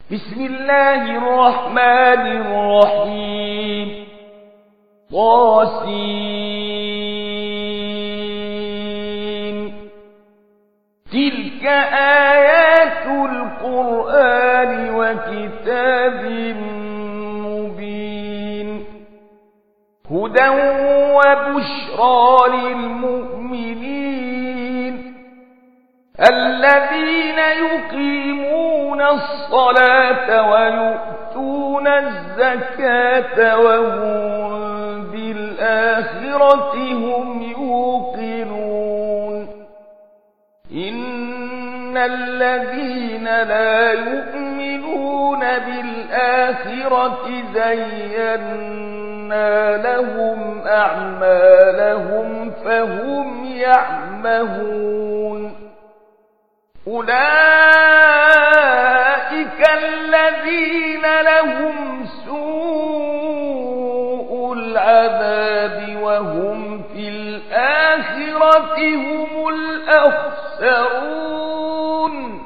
بسم الله الرحمن الرحيم. طاسين. تلك آيات القرآن وكتاب مبين هدى وبشرى للمؤمنين الذين يقيمون الصلاة ويؤتون الزكاة وهم بالآخرة هم يوقنون إن الذين لا يؤمنون بالآخرة زينا لهم أعمالهم فهم يعمهون أولئك الذين لهم سوء العذاب وهم في الآخرة هم الأخسرون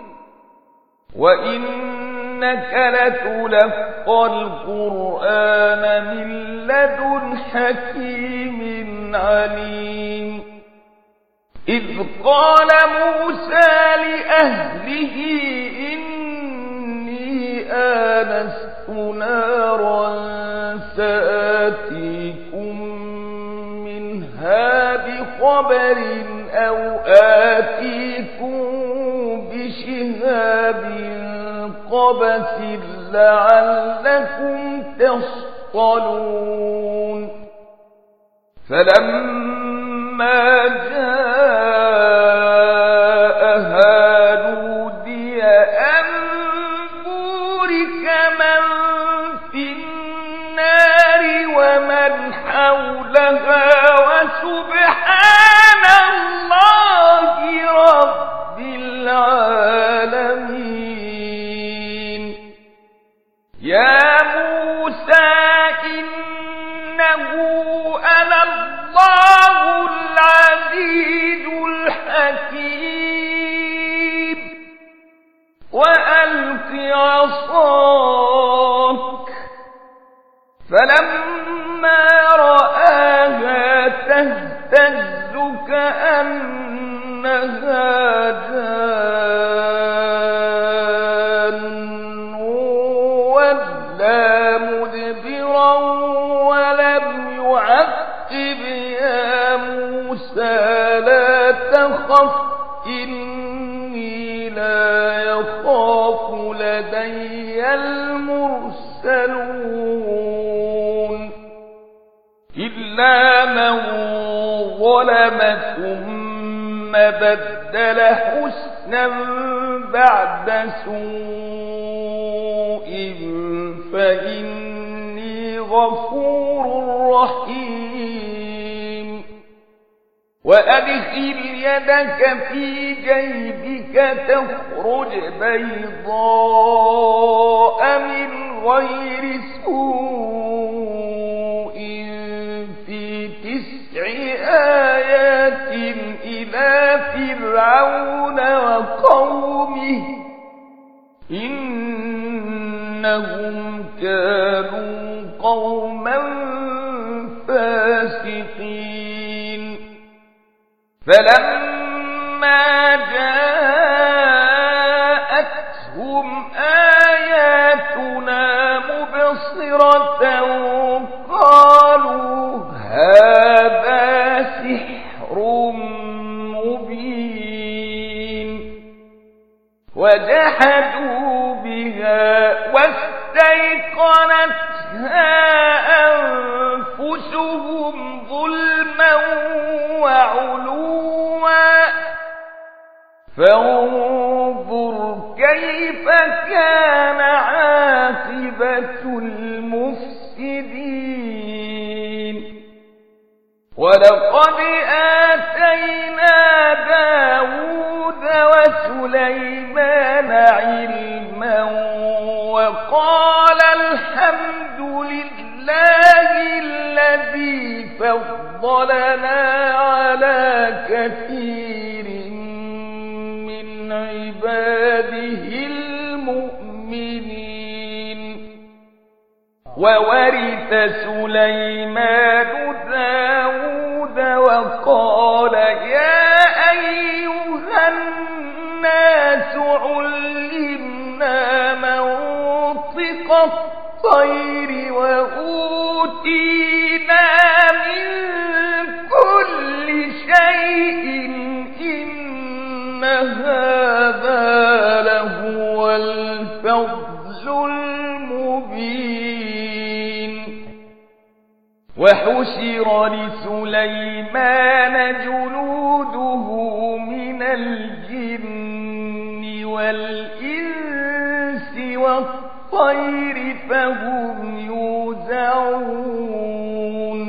وإنك لتلقى القرآن من لدن حكيم عليم إذ قال موسى لأهله إني آنست نارا سآتيكم منها بخبر أو آتيكم بشهاب قبس لعلكم تصطلون فلما جاءها نودي أن بورك من في النار ومن حولها وسبحان الله رب العالمين يا موسى إنه أنا الله العزيز الحكيم وألق عصاك فلما رآها تهتز كأنها جان ولا مدبرا ولم يعقب يا موسى لا تخف إني لا يخاف لدي المرسلون إلا من ظلم ثم بدل حسنا بعد سوء فإني غفور رحيم وأدخل يدك في جيبك تخرج بيضاء من غير سوء في 9 آيات إلى فرعون وقومه إنهم كانوا قوما فاسقين فلما جاءتهم آياتنا مبصرة قالوا هذا سحر مبين وجحدوا بها واستيقنتها أنفسهم ظلما وعلوا فانظر كيف كان عاقبة المفسدين ولقد آتينا داود وسليمان علما وقال الحمد لله الذي فضلنا على كثير من عباده المؤمنين وورث سليمان داود وقال يا أيها الناس علمنا منطق الطير وأوتينا من كل شيء إن هذا لهو الفضل المبين وحشر لسليمان جنوده من الجن والإنس والطير فهم يوزعون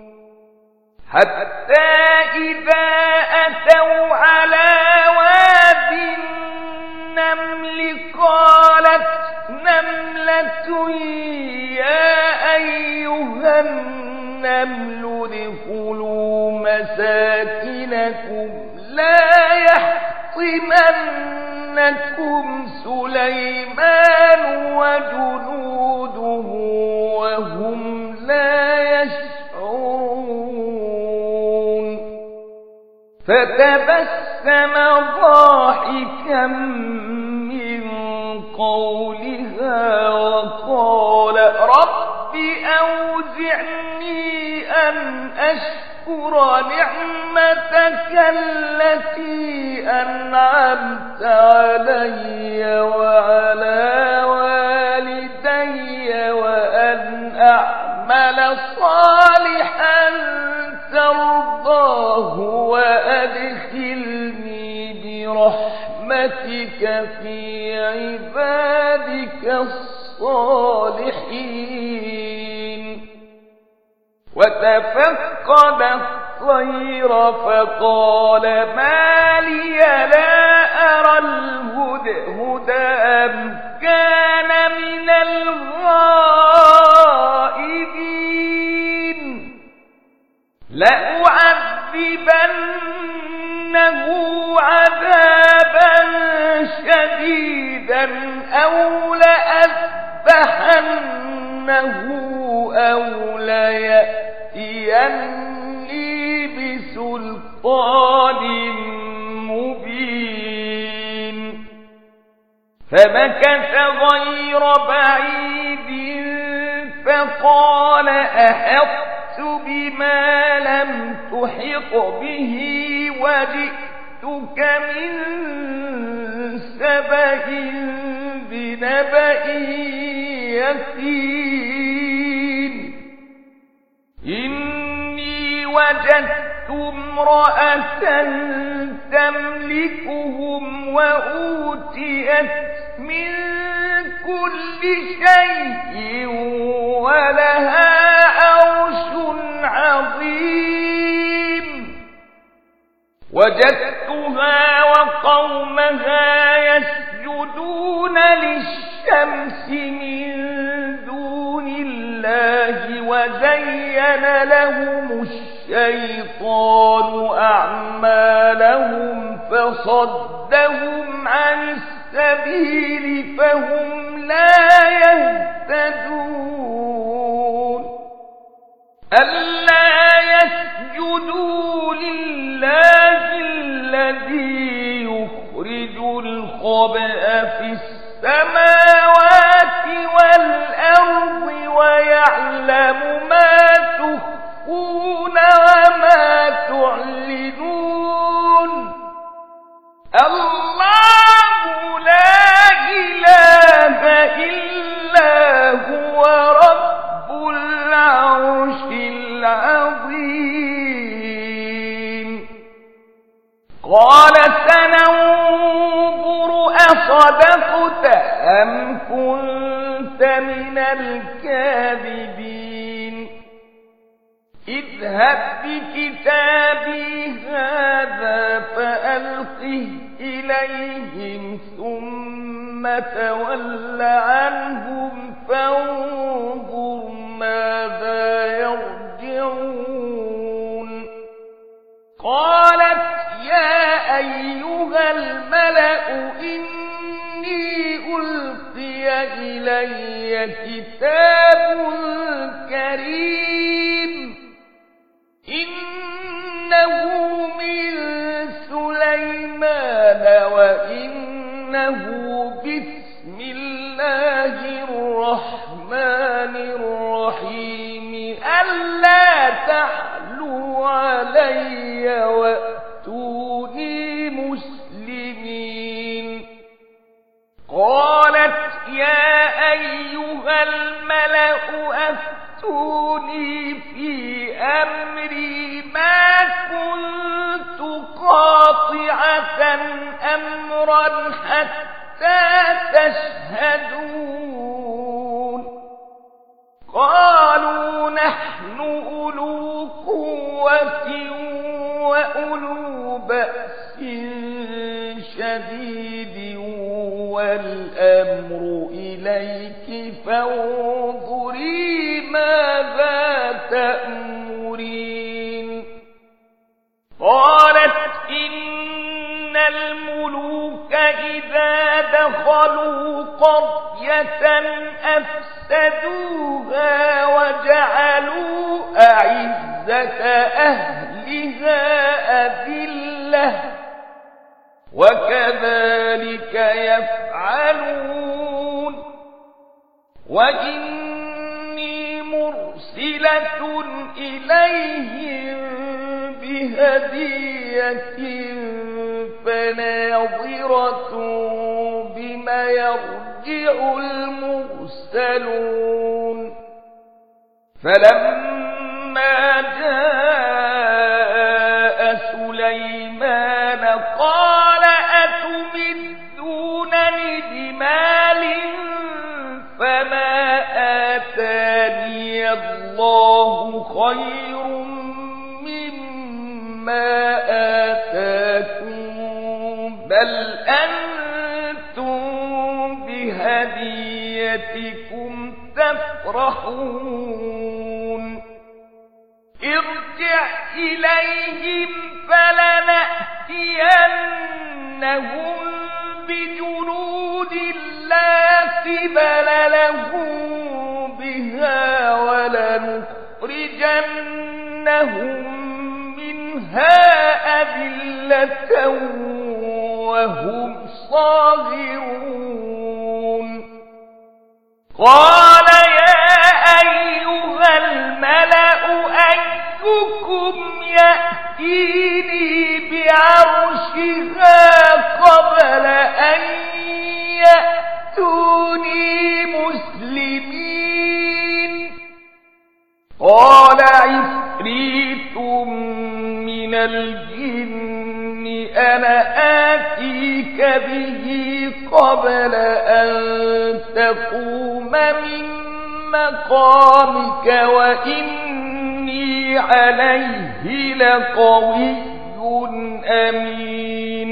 حتى إذا أتوا على واد النمل قالت نملة يا أيها النمل ادخلوا مساكنكم لا يحطمنكم سليمان وجنوده وهم لا يشعرون فتبسم ضاحكا من قولها وقال رب أوزعني أن أشكر نعمتك التي أنعمت علي وعلى والدي وأن أعمل صالحا ترضاه وأدخلني برحمتك في عبادك الصالحين وتفقد الطير فقال ما لي لا أرى الهدهد أم كان من الغائبين لأعذبنه عذابا شديدا أو لأذبحنه أو ليأتيني بسلطان مبين فمكث غير بعيد فقال أحطت بما لم تحط به وجئتك من سبأ بنبأ يقين إني وجدت امرأة تملكهم وأوتيت من كل شيء ولها عرش عظيم وجدتها وقومها يسجدون للشمس من دون الله وزين لهم الشيطان أعمالهم فصدهم عن السبيل فهم لا يهتدون ألا يسجدوا لله الذي يخرج الخبأ في السماوات والأرض ويعلم ما تخفون وما تعلنون الله لا إله إلا هو رب العرش العظيم قال سننظر أصدقت أم كنت من الكاذبين اذهب بكتابي هذا فألقه إليهم ثم تول عنهم فانظر ماذا يرجعون قالت يا أيها الملأ إني ألقي ألقي إلي كتاب كريم إنه من سليمان وإنه بسم الله الرحمن الرحيم ألا تعلوا علي وأتوني مسلمين قالت يا أيها الملأ أفتوني في أمري ما كنت قاطعة أمرا حتى تشهدون قالوا نحن أولو قوة وأولو بأس شديد والأمر إليك فانظري ماذا تأمرين قالت إن الملوك إذا دخلوا قرية أفسدوها وجعلوا أعزة أهلها أذلة وكذلك يفعلون وإني مرسلة إليهم بهدية فناظرة بما يرجع المرسلون فلما جاء سليمان قال أتمدونني بمال فما آتاني الله خير مما آتاكم بل أنتم بهديتكم تفرحون ارجع إليهم فلنأتينهم بجنود لا قبل لهم بها ولنخرجنهم منها أذلة وهم صاغرون قال يا أيها الملأ أيكم يأتيني بعرشها قبل أن يأتوني مسلمين قال عفريت من الجن أنا آتيك به قبل أن تقوم من مقامك وإني عليه لقوي أمين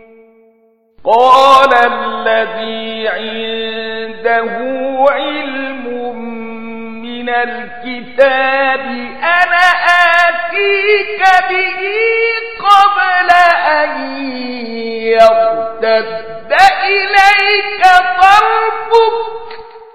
قال الذي عنده علم من الكتاب أنا آتيك به قبل أن يرتد إليك طرفك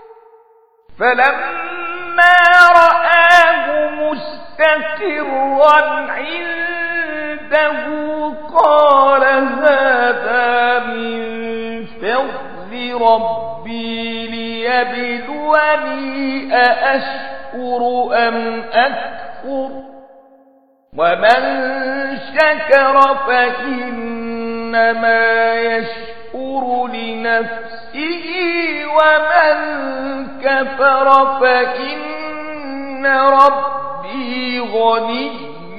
فلما رآه مستقرا عنده قال هذا من فضل ربي ليبلوني أأشكر أم أكفر ومن شكر فإنما يشكر لنفسه ومن كفر فإن ربي غني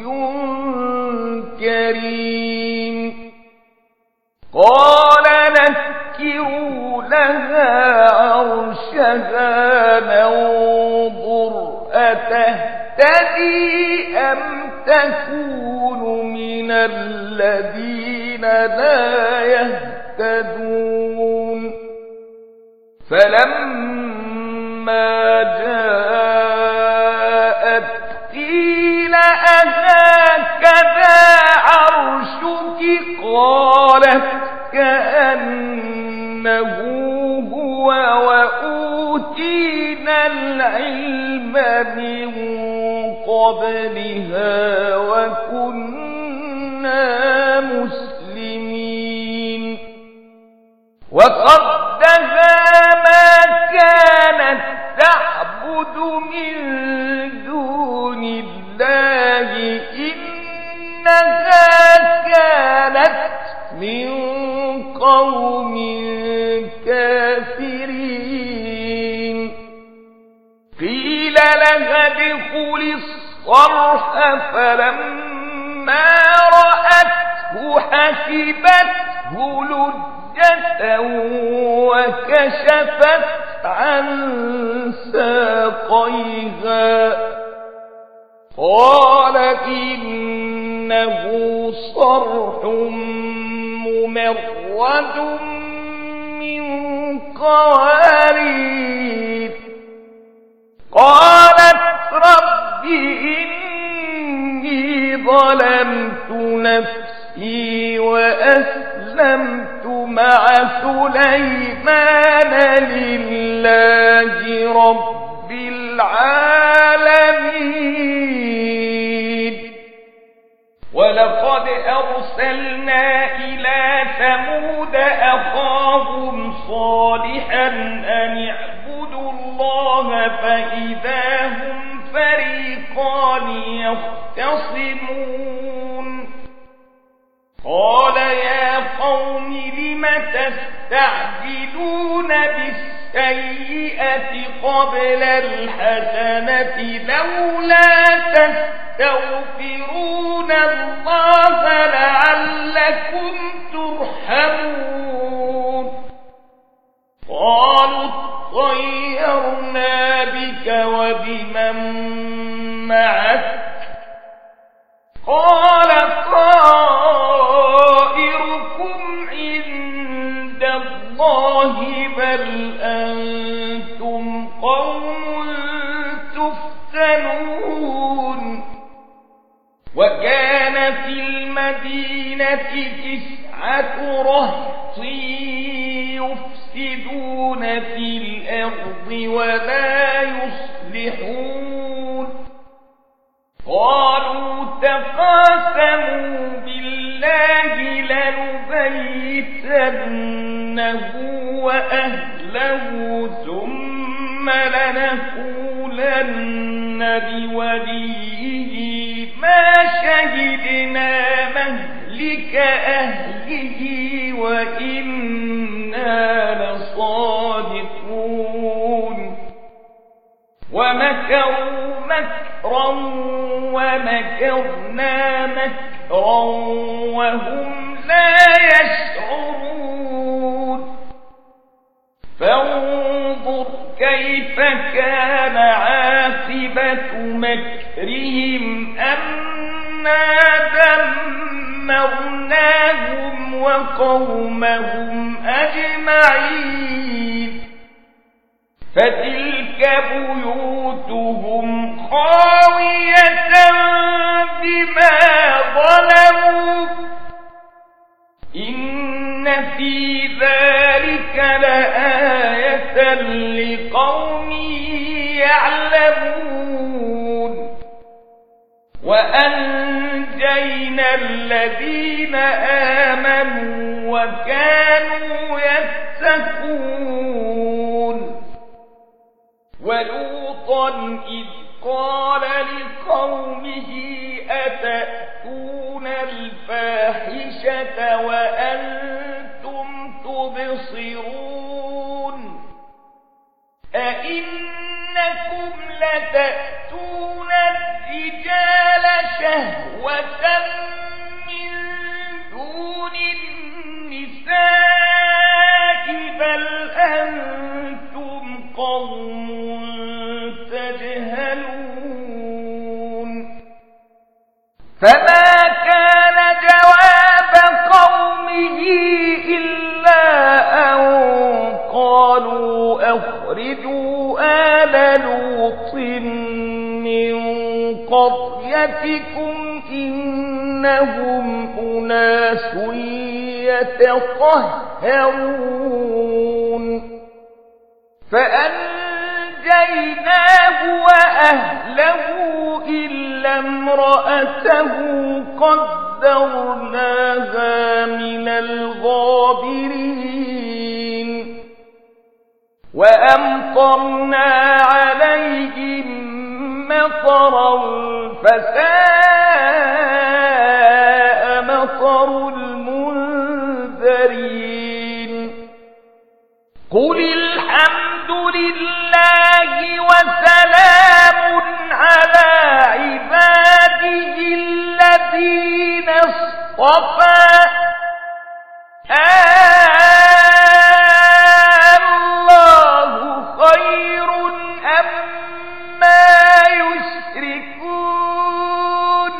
كريم قال نكروا لها عرشها ننظر أتهتدي أم تكون من الذين لا يهتدون فلما جاءت قيل أهكذا عرشك قالت كأنه هو العلم من قبلها وكنا مسلمين وصدها ما كانت تعبد من دون الله إنها كانت من قوم كافرين قيل لها ادخل الصرح فلما رأته حسبته لجة وكشفت عن ساقيها قال إنه صرح ممرد من قوارير قالت رب إني ظلمت نفسي وأسلمت مع سليمان لله رب العالمين ولقد أرسلنا إلى ثمود أخاهم صالحا أن اعبدوا الله فإذا هم فريقان يختصمون قال يا قوم لم تستعجلون بالسيئة قبل الحسنة لولا تستغفرون الله لعلكم ترحمون قالوا اطيرنا بك وبمن معك قال طائركم عند الله بل أنتم قوم تفتنون وكان في المدينة 9 رهط يفسدون في الأرض ولا يصلحون قالوا تقاسموا بالله لنبيتنه وأهله ثم لنقولن لوليه ما شهدنا مهلك أهله وإنا لصادقون ومكروا مكرا ومكرنا مكرا وهم لا يشعرون فانظر كيف كان عاقبة مكرهم أنا دمرناهم وقومهم أجمعين فتلك بيوتهم خاوية بما ظلموا إن في ذلك لآية لقوم يعلمون وأنجينا الذين آمنوا وكانوا يتقون ولوطا إذ قال لقومه أتأتون الفاحشة وأنتم تبصرون أئنكم لتأتون الرجال شهوة من دون النساء بل أنتم قوم تجهلون فما كان جواب قومه إلا أن قالوا أخرجوا آل لوط من قريتكم إنهم أناس يتطهرون فأنجيناه فنجيناه وأهله إلا امرأته قدرناها من الغابرين وأمطرنا عليهم مطرا فساء مطر المنذرين قل الحمد لله وسلام على عباده الذين اصطفى الله خير أما يشركون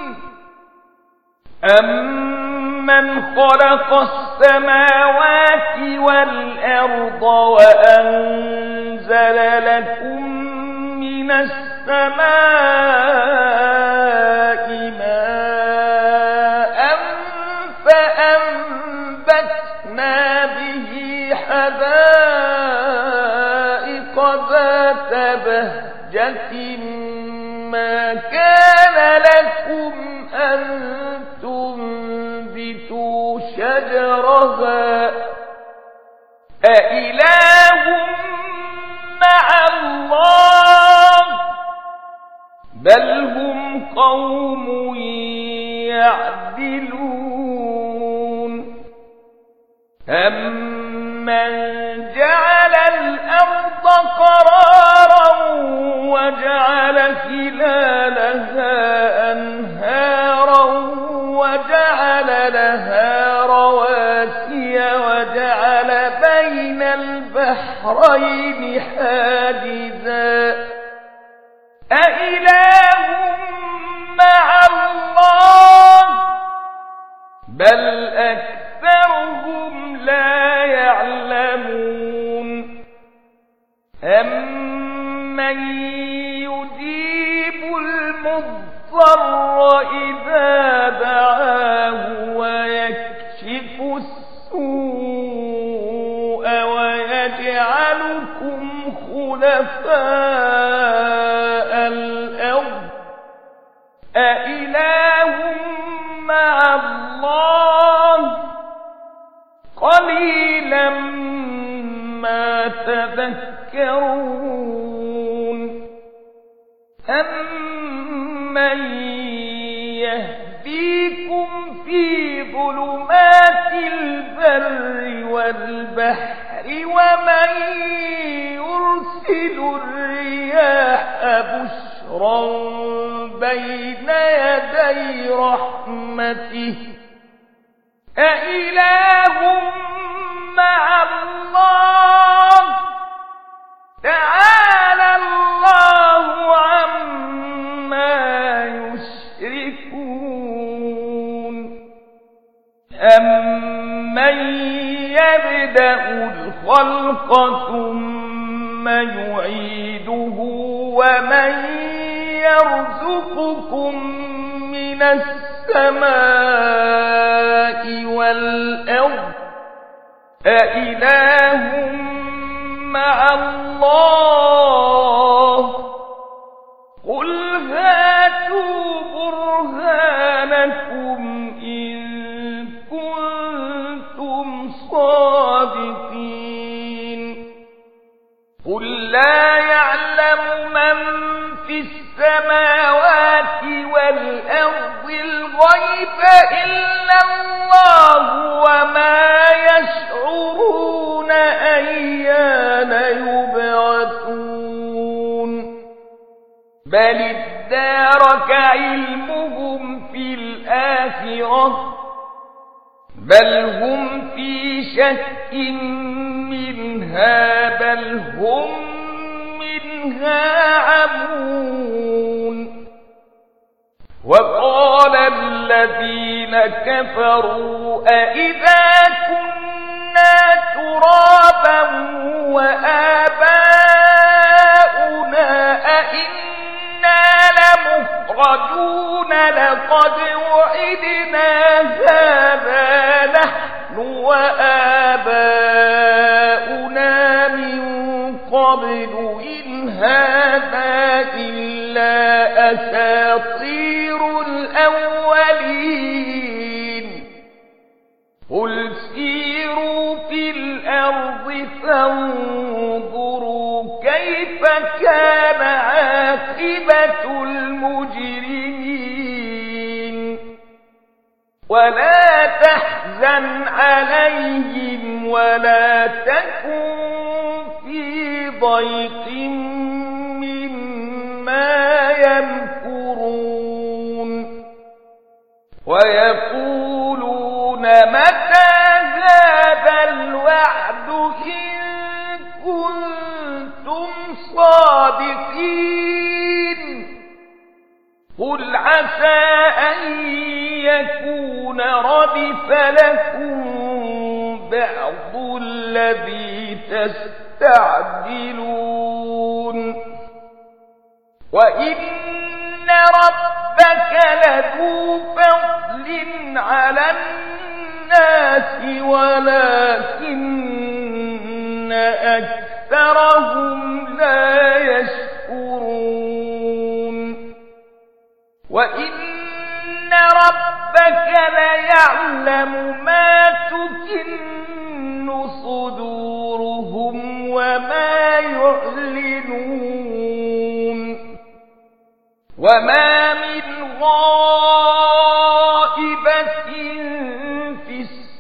أمن خلق السماوات والأرض وأنزل لكم من السماء ماء فأنبتنا به حدائق ذات بهجة ما كان لكم أن تنبتوا شجرها أإله مع الله بل هم قوم يعدلون أمن جعل الأرض قرارا وجعل خلالها أنهارا وجعل لها رواسي وجعل بين البحرين حاجزا أإله مع الله بل أكثرهم لا يعلمون أمن يجيب المضطر إذا دعاه ويكشف السوء ويجعلكم خلفاء الأرض أإله مع الله قليلا ما تذكرون أمن يهديكم في ظلمات البر والبحر ومن يرسل الرياح بشرا بين يدي رحمته أإله مع الله تعالى الله عما يشركون أمن يبدأ الخلق ثم يعيده ومن يرزقكم من السماء والأرض أإله مع الله قل هاتوا برهانكم إن كنتم صادقين قل لا يعلم من في السماوات والأرض الغيب إلا الله وما يشعرون أيان يبعثون بل ادارك علمهم في الآخرة بل هم في شك منها بل هم منها عمون وقال الذين كفروا أئذا كنا ترابا وآباؤنا أئنا لمخرجون لقد وعدنا هذا نحن وآباؤنا من قبل قبل إن هذا إلا أساطير الأولين قل سيروا في الأرض فانظروا كيف كان عاقبة المجرمين ولا تحزن عليهم ولا تكن في ضيق مما يمكرون ويقولون متى هذا الوعد إن كنتم صادقين قل عسى أن يكون ردف لكم بعض الذي تستعجلون وإن ربك لذو فضل على الناس ولكن أكثرهم لا يشكرون وإن ربك ليعلم ما تكن صدورهم وما يعلنون وما من غائبة في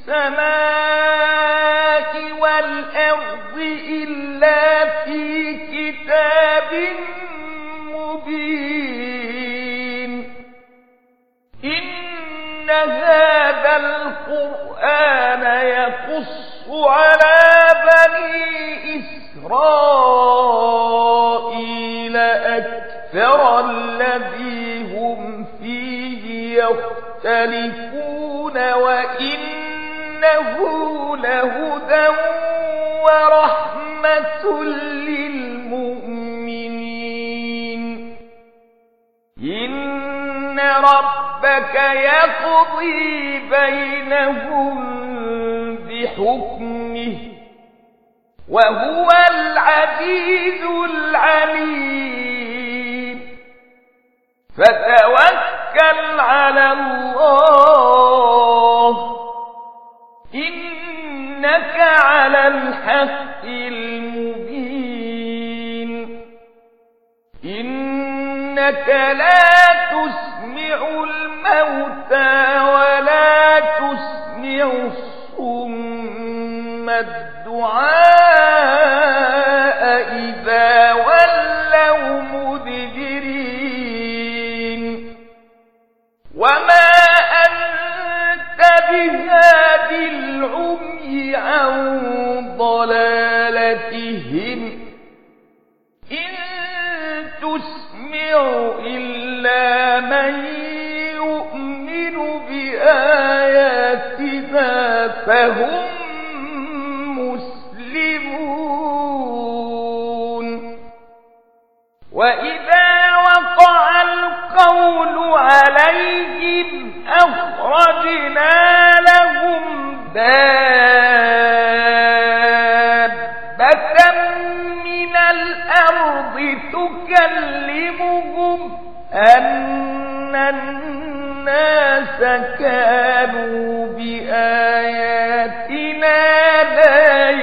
السماء والأرض إلا في كتاب مبين إن هذا القرآن يقص على بني إسرائيل أكثر الذي هم فيه يختلفون وإنه لهدى ورحمة للمؤمنين إن ربك يقضي بينهم بحكمه وهو العزيز العليم فتوكل على الله إنك على الحق المبين إنك لا تسمع الموتى ولا تسمع الصم الدعاء إذا ولوا مدبرين وما أنت بهاد العمي عن ضلالتهم إن تسمع إلا من يؤمن بآياتنا فهم مسلمون وإذا وقع القول عليهم أخرجنا لهم دابة من الأرض تكلمهم أن الناس كانوا بآياتنا لا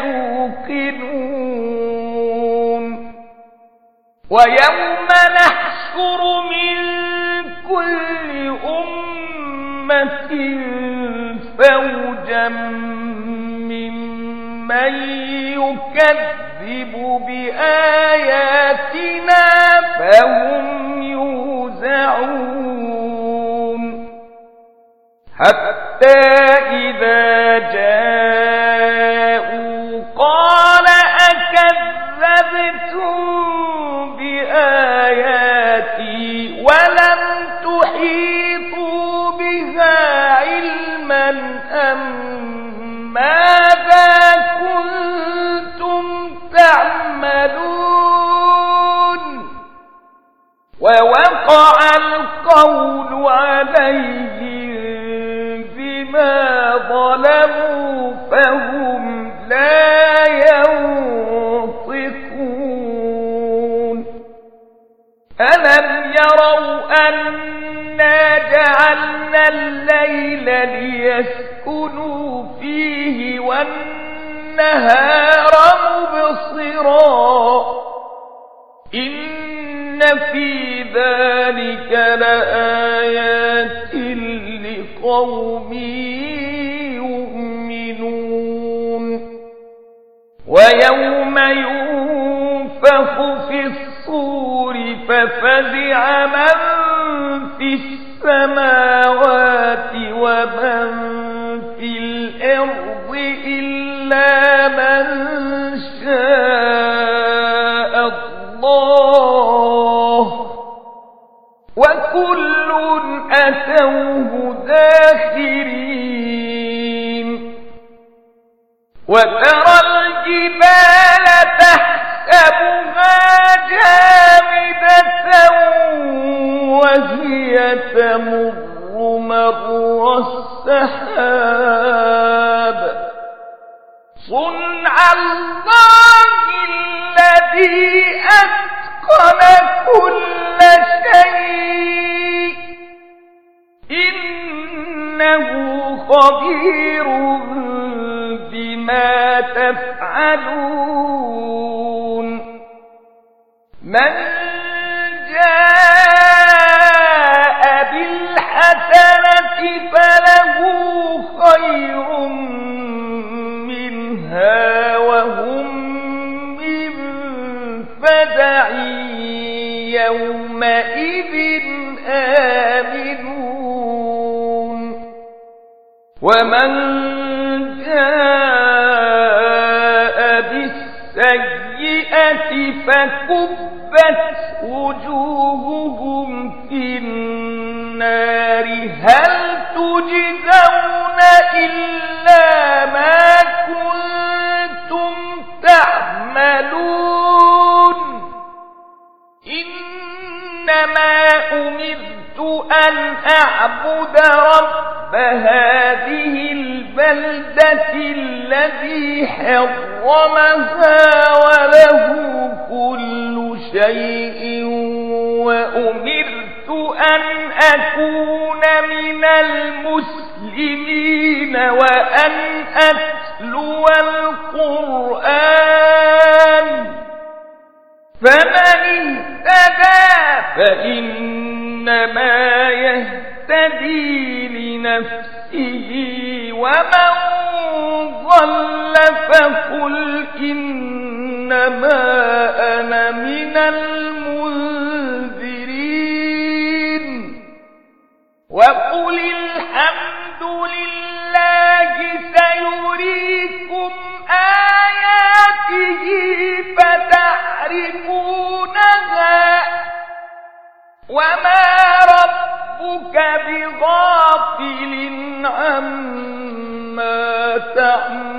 يوقنون ويوم نحشر من كل أمة فوجا ممن يكذب بآياتنا فهم يوزعون حتى إذا جاءوا قال أكذبتم بآياتي ولم تحيطوا بها علما أم ماذا كنتم تعملون ووقع القول عليهم بما ظلموا فهم لا ينطقون ألم يروا أنا جعلنا الليل ليسكنوا فيه والنهار مبصرا إن في ذلك لآيات لقوم يؤمنون ويوم ينفخ في الصور ففزع من في السماوات ومن في الأرض إلا من شاء الله وكل أتوه داخرين وترى الجبال تحسبها جامدة وهي تمر مر السحاب صنع الله الذي أتقن كل شيء إنه خبير بما تفعلون من جاء بالحسنة فله خير منها وهم من فزع يومئذ آمنون ومن جاء بالسيئة فكبت وجوههم في النار هل تجزون إلا ما كنتم تعملون إنما أمرت أن أعبد رب هذه البلدة الذي حرمها وله كل شيء وأمرت أن أكون من المسلمين وأن أتلو القرآن فمن اهتدى فإنما يهتدي لنفسه ومن ضل فقل إنما أنا من المنذرين وقل الحمد لله سيريكم آياته فتعرفونها وما ربك بغافل عما تعملون